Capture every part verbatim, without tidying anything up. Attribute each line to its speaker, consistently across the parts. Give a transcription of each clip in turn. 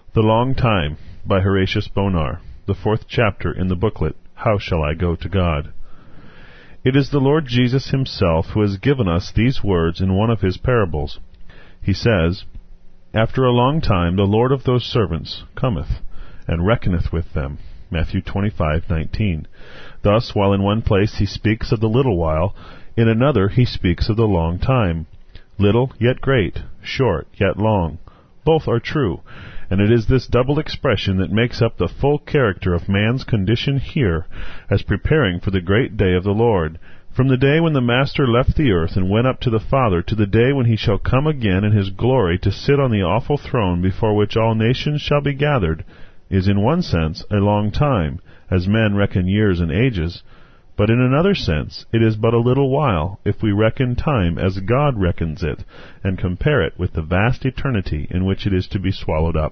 Speaker 1: The Long Time, by Horatius Bonar, the fourth chapter in the booklet, How Shall I Go to God? It is the Lord Jesus himself who has given us these words in one of his parables. He says, After a long time the Lord of those servants cometh, and reckoneth with them. Matthew twenty-five nineteen. Thus, while in one place he speaks of the little while, in another he speaks of the long time. Little yet great, short yet long. Both are true, and it is this double expression that makes up the full character of man's condition here, as preparing for the great day of the Lord. From the day when the Master left the earth and went up to the Father, to the day when he shall come again in his glory to sit on the awful throne before which all nations shall be gathered, is in one sense a long time, as men reckon years and ages, but in another sense it is but a little while, if we reckon time as God reckons it, and compare it with the vast eternity in which it is to be swallowed up.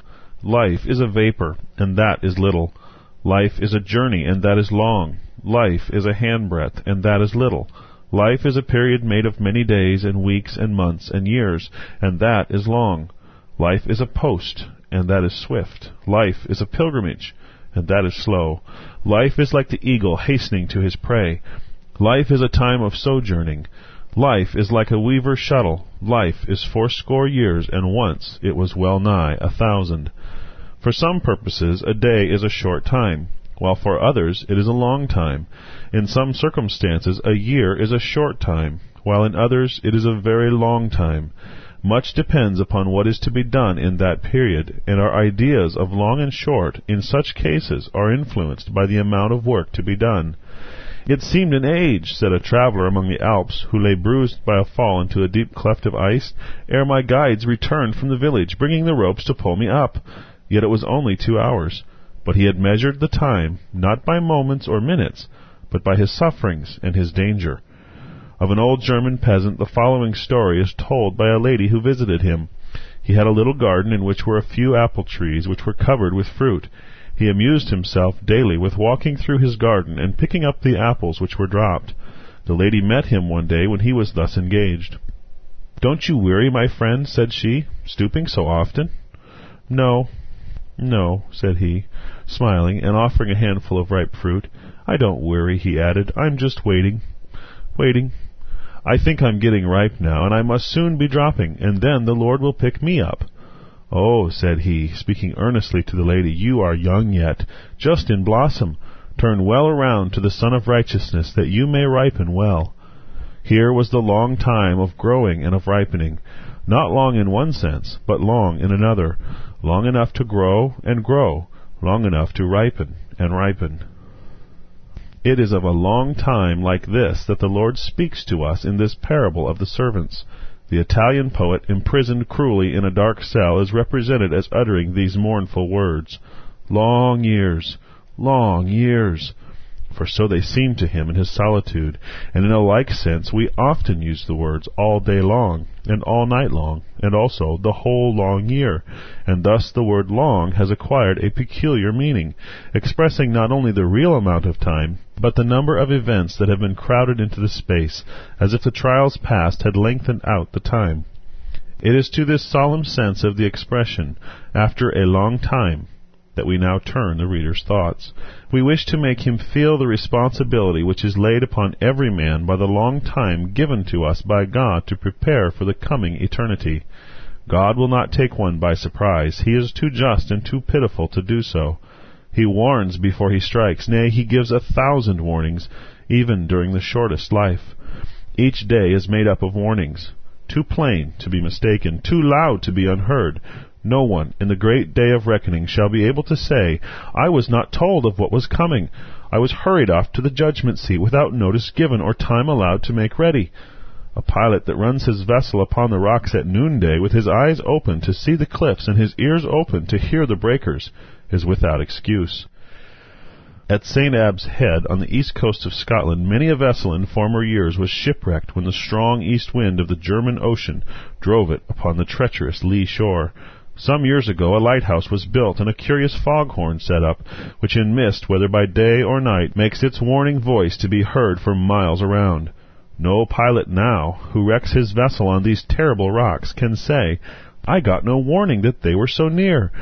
Speaker 1: Life is a vapor, and that is little. Life is a journey, and that is long. Life is a handbreadth, and that is little. Life is a period made of many days and weeks and months and years, and that is long. Life is a post, and that is swift. Life is a pilgrimage, and that is slow. Life is like the eagle hastening to his prey. Life is a time of sojourning. Life is like a weaver's shuttle. Life is fourscore years, and once it was well nigh a thousand. For some purposes a day is a short time, while for others it is a long time. In some circumstances a year is a short time, while in others it is a very long time. Much depends upon what is to be done in that period, and our ideas of long and short in such cases are influenced by the amount of work to be done. It seemed an age, said a traveller among the Alps, who lay bruised by a fall into a deep cleft of ice, ere my guides returned from the village, bringing the ropes to pull me up. Yet it was only two hours. But he had measured the time, not by moments or minutes, but by his sufferings and his danger. Of an old German peasant the following story is told by a lady who visited him. He had a little garden in which were a few apple trees which were covered with fruit. He amused himself daily with walking through his garden and picking up the apples which were dropped. The lady met him one day when he was thus engaged. "Don't you weary, my friend?" said she, "stooping so often?" "No, no," said he, smiling and offering a handful of ripe fruit. "I don't weary," he added. "I'm just waiting, waiting. I think I'm getting ripe now, and I must soon be dropping, and then the Lord will pick me up." "Oh," said he, speaking earnestly to the lady, "you are young yet, just in blossom. Turn well around to the Sun of Righteousness, that you may ripen well." Here was the long time of growing and of ripening, not long in one sense, but long in another, long enough to grow and grow, long enough to ripen and ripen. It is of a long time like this that the Lord speaks to us in this parable of the servants. The Italian poet, imprisoned cruelly in a dark cell, is represented as uttering these mournful words, "Long years, long years," for so they seem to him in his solitude, and in a like sense we often use the words all day long, and all night long, and also the whole long year, and thus the word long has acquired a peculiar meaning, expressing not only the real amount of time, but the number of events that have been crowded into the space, as if the trials past had lengthened out the time. It is to this solemn sense of the expression, "after a long time," that we now turn the reader's thoughts. We wish to make him feel the responsibility which is laid upon every man by the long time given to us by God to prepare for the coming eternity. God will not take one by surprise. He is too just and too pitiful to do so. He warns before he strikes, nay, he gives a thousand warnings, even during the shortest life. Each day is made up of warnings, too plain to be mistaken, too loud to be unheard. No one in the great day of reckoning shall be able to say, "I was not told of what was coming. I was hurried off to the judgment seat without notice given or time allowed to make ready." A pilot that runs his vessel upon the rocks at noonday, with his eyes open to see the cliffs and his ears open to hear the breakers, is without excuse. At Saint Abb's Head, on the east coast of Scotland, many a vessel in former years was shipwrecked when the strong east wind of the German Ocean drove it upon the treacherous lee shore. Some years ago a lighthouse was built and a curious foghorn set up, which in mist, whether by day or night, makes its warning voice to be heard for miles around. No pilot now, who wrecks his vessel on these terrible rocks, can say, "I got no warning that they were so near."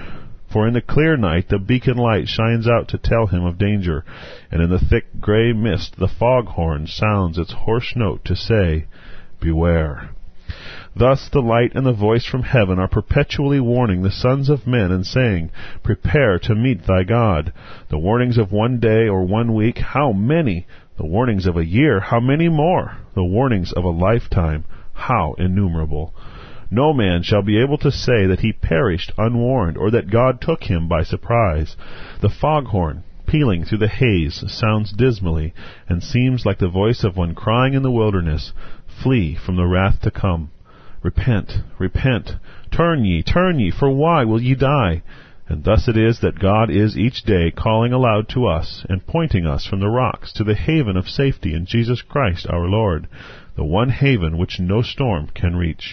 Speaker 1: For in the clear night the beacon light shines out to tell him of danger, and in the thick grey mist the foghorn sounds its hoarse note to say, Beware. Thus the light and the voice from heaven are perpetually warning the sons of men and saying, Prepare to meet thy God. The warnings of one day or one week, how many? The warnings of a year, how many more? The warnings of a lifetime, how innumerable? No man shall be able to say that he perished unwarned, or that God took him by surprise. The foghorn, pealing through the haze, sounds dismally, and seems like the voice of one crying in the wilderness, Flee from the wrath to come. Repent, repent, turn ye, turn ye, for why will ye die? And thus it is that God is each day calling aloud to us, and pointing us from the rocks to the haven of safety in Jesus Christ our Lord, the one haven which no storm can reach.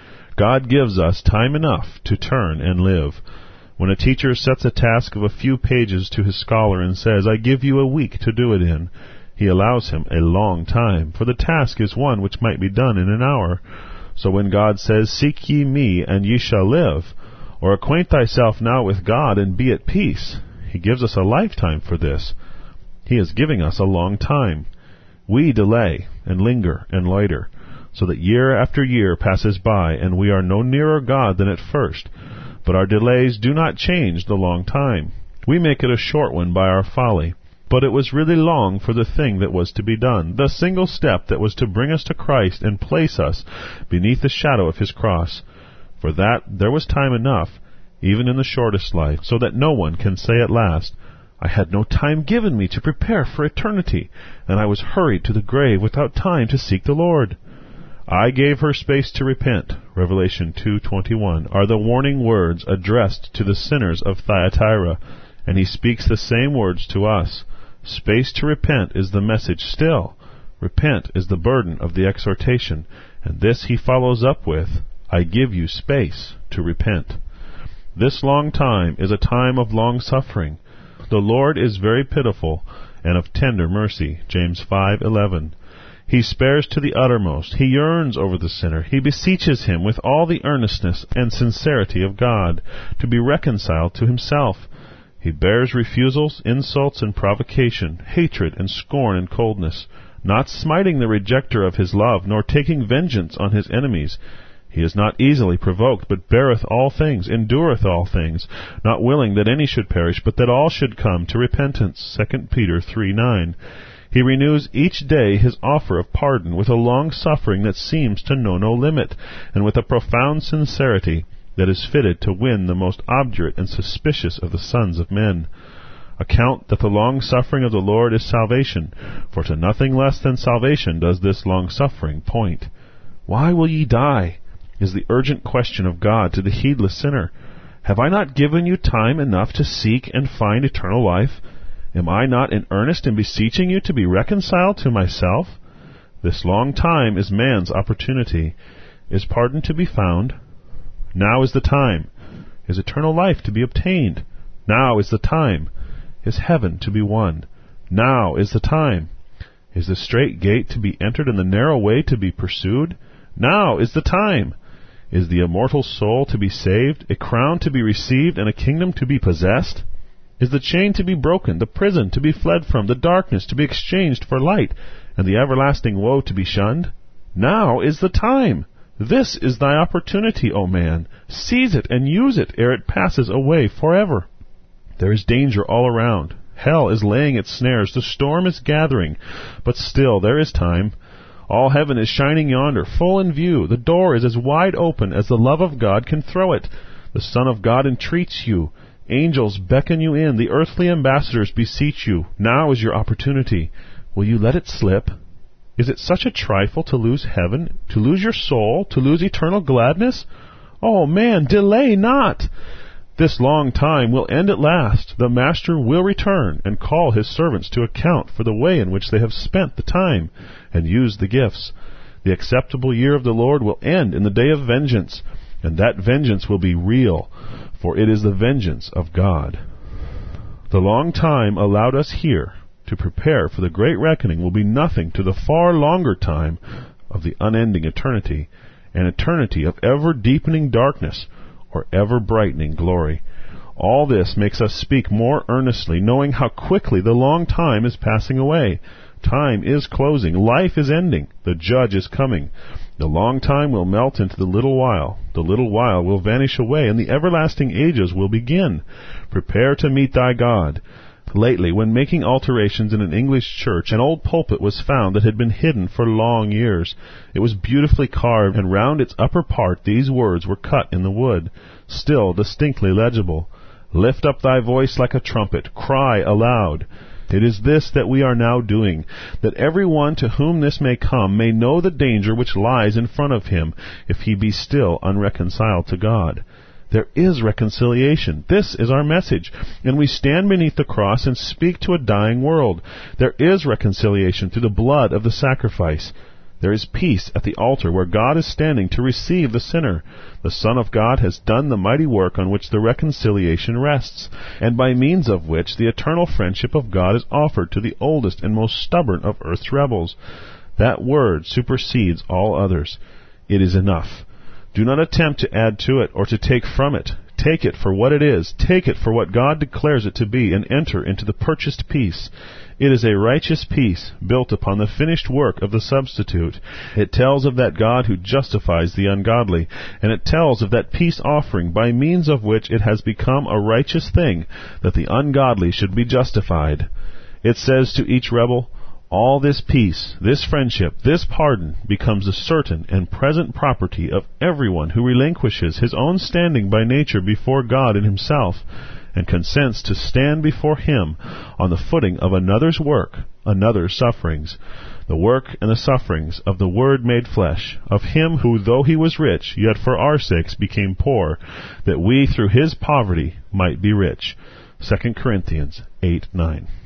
Speaker 1: God gives us time enough to turn and live. When a teacher sets a task of a few pages to his scholar and says, I give you a week to do it in, he allows him a long time, for the task is one which might be done in an hour. So when God says, Seek ye me, and ye shall live, or acquaint thyself now with God, and be at peace, he gives us a lifetime for this. He is giving us a long time. We delay, and linger, and loiter, so that year after year passes by, and we are no nearer God than at first. But our delays do not change the long time. We make it a short one by our folly. But it was really long for the thing that was to be done, the single step that was to bring us to Christ and place us beneath the shadow of His cross. For that there was time enough, even in the shortest life, so that no one can say at last, I had no time given me to prepare for eternity, and I was hurried to the grave without time to seek the Lord. I gave her space to repent, Revelation two twenty-one, are the warning words addressed to the sinners of Thyatira, and He speaks the same words to us. Space to repent is the message still. Repent is the burden of the exhortation, and this He follows up with, I give you space to repent. This long time is a time of long suffering. The Lord is very pitiful and of tender mercy, James five eleven. He spares to the uttermost. He yearns over the sinner. He beseeches him with all the earnestness and sincerity of God to be reconciled to Himself. He bears refusals, insults, and provocation, hatred, and scorn, and coldness, not smiting the rejecter of His love, nor taking vengeance on His enemies. He is not easily provoked, but beareth all things, endureth all things, not willing that any should perish, but that all should come to repentance. Second Peter three nine. He renews each day His offer of pardon with a long suffering that seems to know no limit, and with a profound sincerity that is fitted to win the most obdurate and suspicious of the sons of men. Account that the long-suffering of the Lord is salvation, for to nothing less than salvation does this long-suffering point. Why will ye die? Is the urgent question of God to the heedless sinner. Have I not given you time enough to seek and find eternal life? Am I not in earnest in beseeching you to be reconciled to myself? This long time is man's opportunity. Is pardon to be found? Now is the time. Is eternal life to be obtained? Now is the time. Is heaven to be won? Now is the time. Is the straight gate to be entered and the narrow way to be pursued? Now is the time. Is the immortal soul to be saved, a crown to be received, and a kingdom to be possessed? Is the chain to be broken, the prison to be fled from, the darkness to be exchanged for light, and the everlasting woe to be shunned? Now is the time. This is thy opportunity, O man. Seize it and use it ere it passes away forever. There is danger all around. Hell is laying its snares. The storm is gathering. But still there is time. All heaven is shining yonder, full in view. The door is as wide open as the love of God can throw it. The Son of God entreats you. Angels beckon you in. The earthly ambassadors beseech you. Now is your opportunity. Will you let it slip? Is it such a trifle to lose heaven, to lose your soul, to lose eternal gladness? Oh, man, delay not! This long time will end at last. The Master will return and call His servants to account for the way in which they have spent the time and used the gifts. The acceptable year of the Lord will end in the day of vengeance, and that vengeance will be real, for it is the vengeance of God. The long time allowed us here to prepare for the great reckoning will be nothing to the far longer time of the unending eternity, an eternity of ever-deepening darkness or ever-brightening glory. All this makes us speak more earnestly, knowing how quickly the long time is passing away. Time is closing. Life is ending. The judge is coming. The long time will melt into the little while. The little while will vanish away, and the everlasting ages will begin. Prepare to meet thy God. Lately, when making alterations in an English church, an old pulpit was found that had been hidden for long years. It was beautifully carved, and round its upper part these words were cut in the wood, still distinctly legible. Lift up thy voice like a trumpet. Cry aloud. It is this that we are now doing, that every one to whom this may come may know the danger which lies in front of him, if he be still unreconciled to God. There is reconciliation. This is our message. And we stand beneath the cross and speak to a dying world. There is reconciliation through the blood of the sacrifice. There is peace at the altar where God is standing to receive the sinner. The Son of God has done the mighty work on which the reconciliation rests, and by means of which the eternal friendship of God is offered to the oldest and most stubborn of earth's rebels. That word supersedes all others. It is enough. Do not attempt to add to it or to take from it. Take it for what it is. Take it for what God declares it to be, and enter into the purchased peace. It is a righteous peace, built upon the finished work of the substitute. It tells of that God who justifies the ungodly, and it tells of that peace offering by means of which it has become a righteous thing that the ungodly should be justified. It says to each rebel, all this peace, this friendship, this pardon becomes the certain and present property of everyone who relinquishes his own standing by nature before God and himself, and consents to stand before him on the footing of another's work, another's sufferings, the work and the sufferings of the Word made flesh, of him who, though he was rich, yet for our sakes became poor, that we through his poverty might be rich. Second Corinthians eight nine.